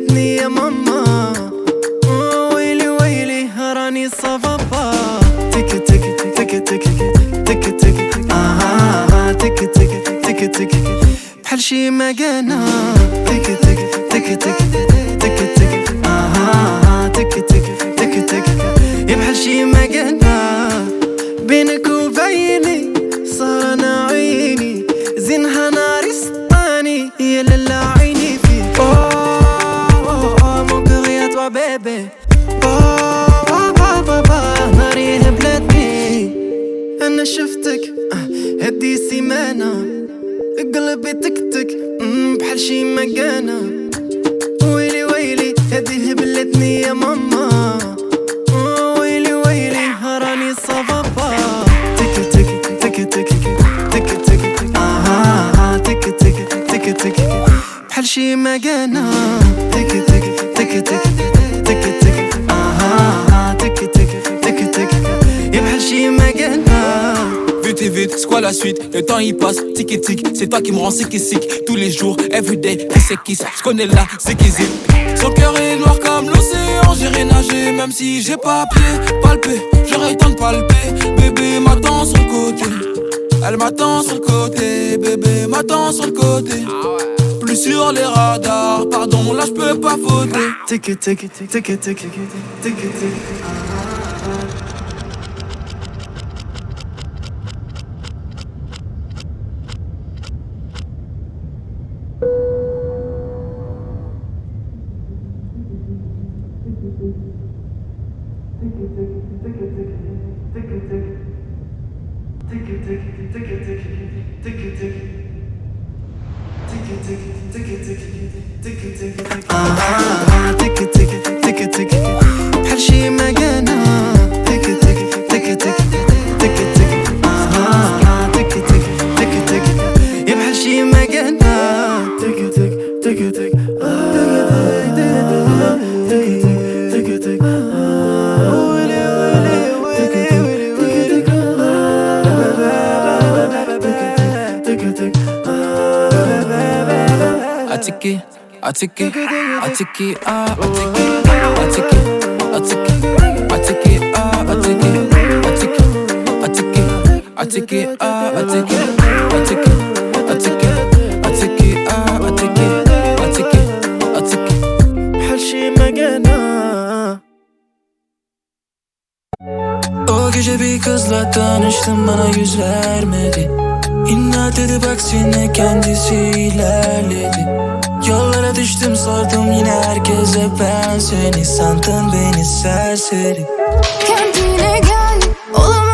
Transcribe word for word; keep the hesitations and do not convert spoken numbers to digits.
هبلتني يا ماما. ويلي ويلي راني صفابا. تك تك تك تك تك تك آه تك تك تك تك بحال شي مكانة. تك تك تك تك تك تك آه تك تك تك تك يا بحال شي مكانة. بينك وبيني صار انا عيني زينها ناري سطاني يا لالا عيني فيك. اوه مون كور يا توا بيبي. اوه بابا بابا ناري هبلتني. انا شفتك هدي سيمانة قلبي تكتك بحال شي مكانة. ويلي ويلي هدي هبلتني يا ماما. ويلي ويلي راني صفابا. تك تك تك تك تك تك آه تك تك تك تك بحال شي مكانة. تك تك تك تك تك تك آه تك تك تك تك يا بحال شي مكانة. Vite et vite, c'est quoi la suite? Le temps il passe, tic et tic. C'est toi qui me rends sick et sick. Tous les jours, everyday, qui c'est qui c'est? J'connais là, c'est qui c'est. Son cœur est noir comme l'océan. J'irai nager même si j'ai pas pied. Palper, j'aurais temps de palper. Bébé m'attend sur le côté. Elle m'attend sur le côté. Bébé m'attend sur le côté. Plus sur les radars, pardon, là j'peux pas fauter. Tic tic tic tic tic tic tic. آه تك تك تك تك بحال شي مكانة. تك تك تك تك تك تك آه تك تك تك تك يا بحال شي مكانة. تك تك تك تك آه تك تك تك تك ويلي ويلي ويلي تك تك Atiki, atiki, atiki, ah, atiki, atiki, atiki, atiki, ah, atiki, atiki, atiki, atiki, ah, atiki, atiki, atiki, atiki, ah, atiki, atiki, atiki. بحال شي مكانة. O gece bir kızla tanıştım, bana yüz vermedi. İnat edip aksine kendisi ilerledi. Yollara düştüm, sordum yine herkese ben seni. Sandın beni serseri. Kendine gel, olamaz.